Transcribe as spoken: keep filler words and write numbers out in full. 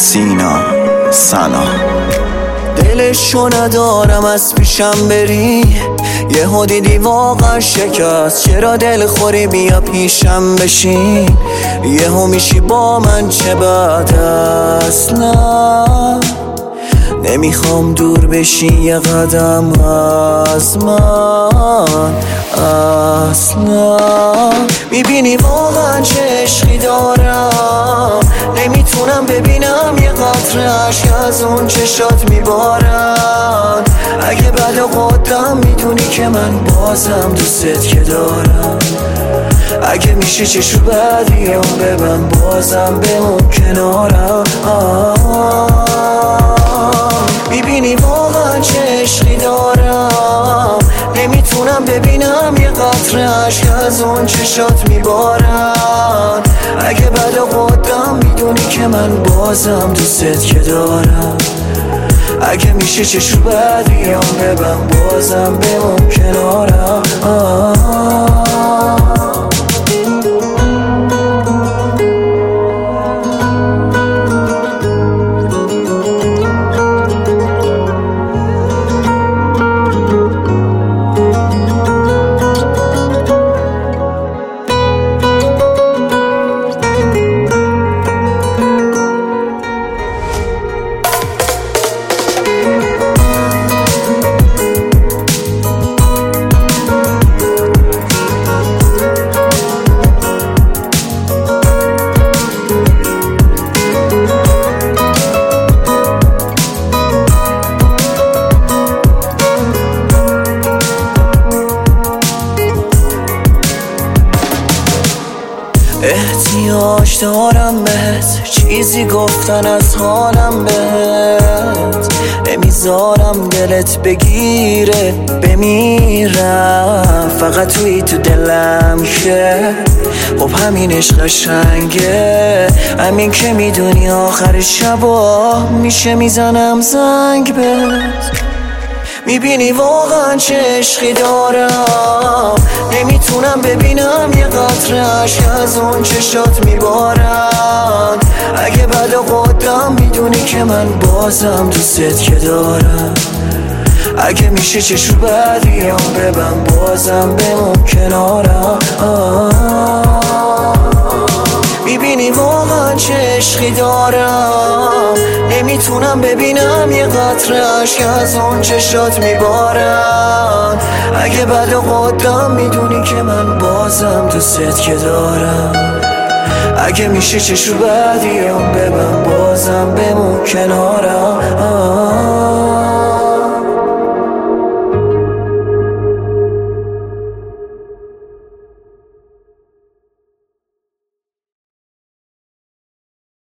سینا سنا. دلشو ندارم از پیشم بری، یهو دیدی واقعا شکست. چرا دل خوری بیا پیشم بشین، یهو میشی با من چه بد اصلا. نمیخوام دور بشی یه قدم از من اصلا. میبینی واقعا چه عشقی دارم، نمیتونم ببینم یه قطره عشق از اون چشات میبارن. اگه بعد قدام میدونی که من بازم دوستت که دارم، اگه میشه چشو بعدیم ببن بازم بمون کنارم. میبینی واقعا چه عشقی دارم، نمیتونم ببینم یه قطره عشق از اون چشات میبارن. اگه بعد قدام میدونی که من بازم دوستت که دارم، اگه میشه چشو بعدیم ببن بازم بمون کنارم. احتیاج دارم بهت، چیزی گفتن از حالم بهت. نمیذارم دلت بگیره بمیرم، فقط توی تو دلم که خب همینش قشنگه. همین که میدونی آخر شبا میشه میزنم زنگ بهت. میبینی واقعا چه عشقی دارم، نمیتونم ببینم یه قطره عشق از اون چشات میبارن. اگه بعد قدام میدونی که من بازم دوستت که دارم، اگه میشه چشو بعدیم ببن بازم بمون کنارم. میبینی واقعا چه عشقی دارم، نمیتونم ببینم یه قطره عشق از اون چشات میبارن. اگه بعد قدام میدونی که من بازم دوستت که دارم، اگه میشه چشو بعدیم ببن بازم بمون کنارم.